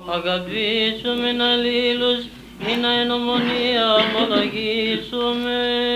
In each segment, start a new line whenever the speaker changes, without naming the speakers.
Αγαπήσουμε αλλήλους, μην εν ομονία ομολογήσουμε.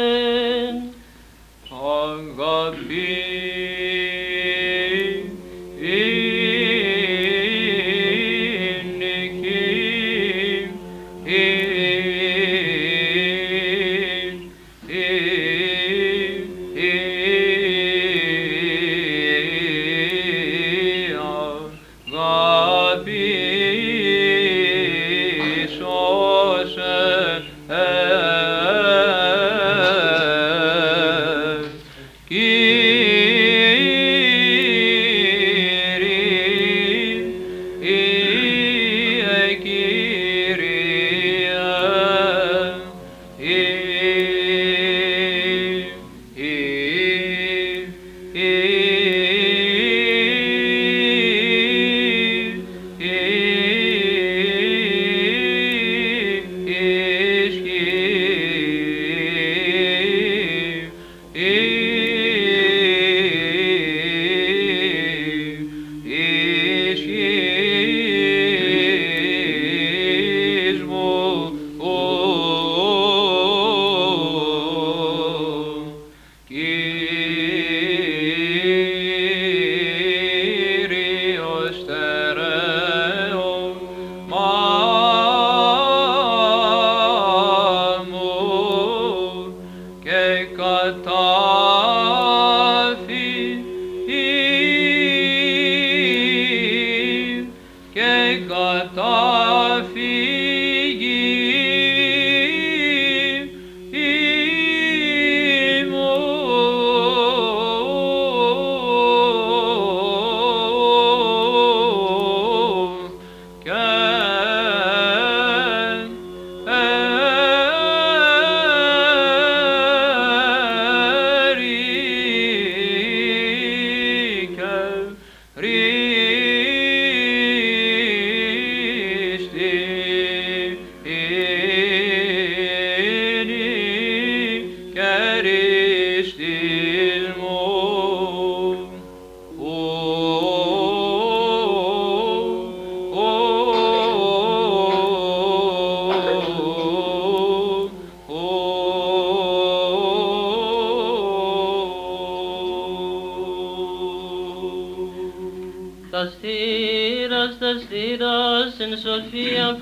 Στην σοφία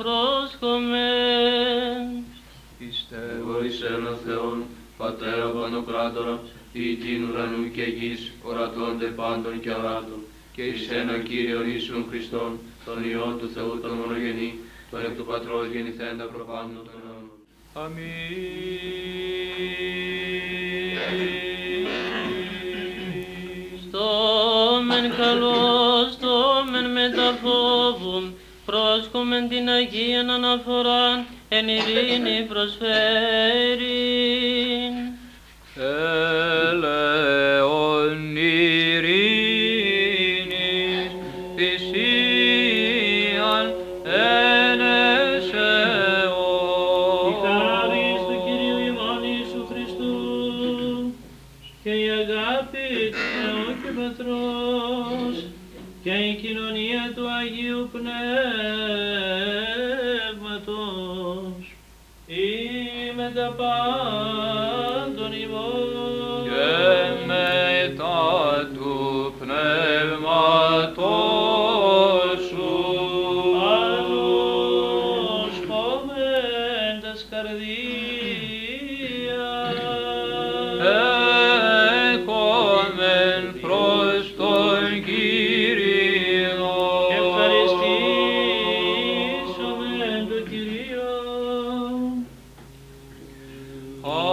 πρόσχομεν.
Πιστεύω εις έναν Θεόν, Πατέρα Πανοκράτορα, ή την ουρανού και γης, ορατώνται πάντων και οράτων, και εις έναν Κύριον Ιησούν Χριστόν, τον Υιόν του Θεού τον μονογενή, τον εκ του Πατρός γεννηθέντα προπάνω των αιώνων. Αμήν.
Στόμεν καλώς, στόμεν μεταφόβουν, πρόσχομεν την Αγίαν αναφοράν, εν ειρήνη προσφέρειν.
Έλεον ειρήνης, θυσίαν εν εσεών.
Η χάρις του Κυρίου ημών Ιησού Χριστού και η αγάπη του Θεού και Πατρός και η κοινωνία του Αγίου Πνεύματος ή με τα πάντων ημών
και μετά του Πνεύματος σου
άλλους κόμμεντας καρδίας
έκομεν προς τον Κύριο
και ευχαριστήσομεν τον Κύριο.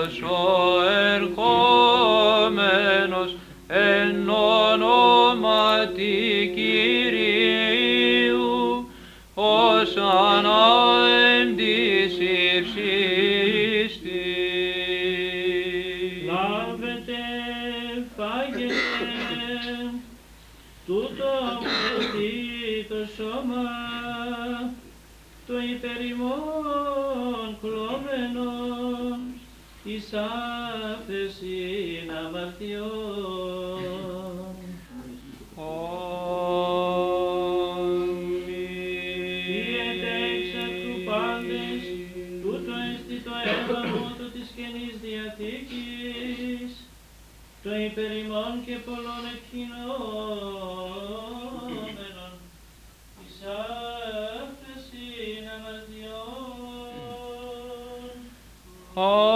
Κύριος ο ερχόμενος εν ονόματι Κυρίου, ως ανάεν της ύψης της.
Λάβετε, φάγετε, τούτο αυτή το σώμα, το υπερημών κλωμένος, εις άφεσιν αμαρτιών. Διέτε εξ αυτού πάντες, τούτο εστι το αίμα του της Καινής Διαθήκης, το υπερημών και πολλών ευχηνόμενων, εις άφεσιν αμαρτιών.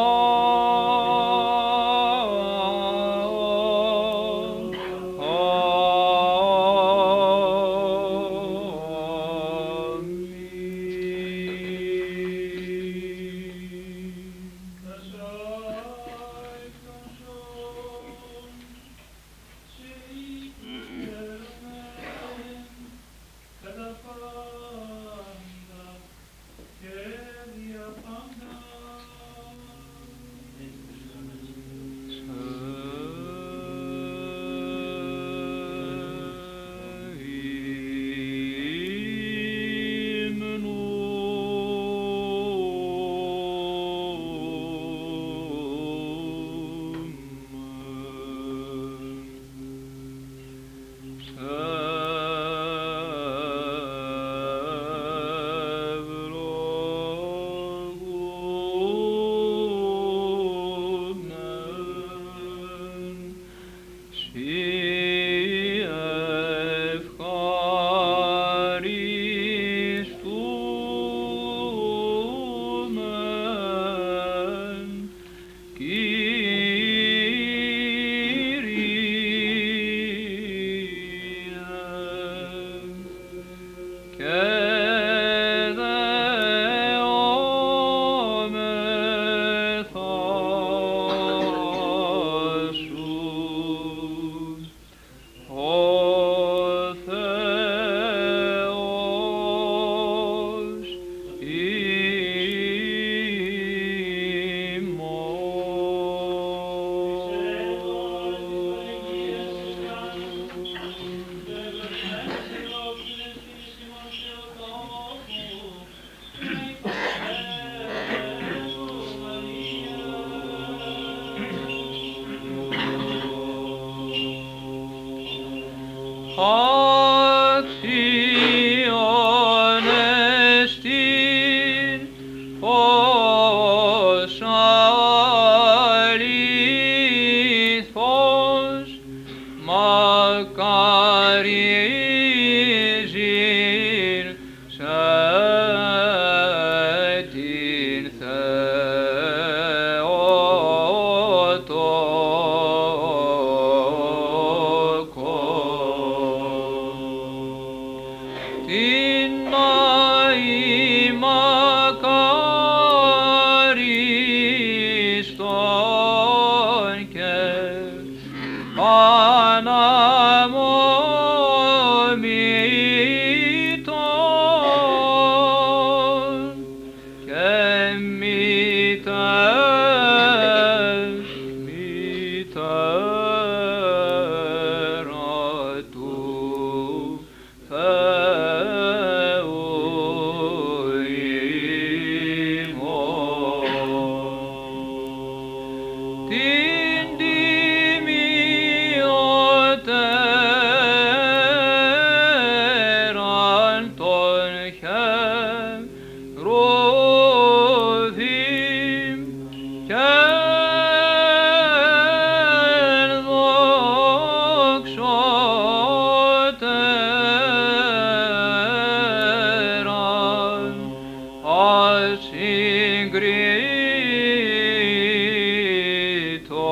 Συγκρίτω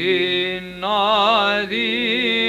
την αδυναμία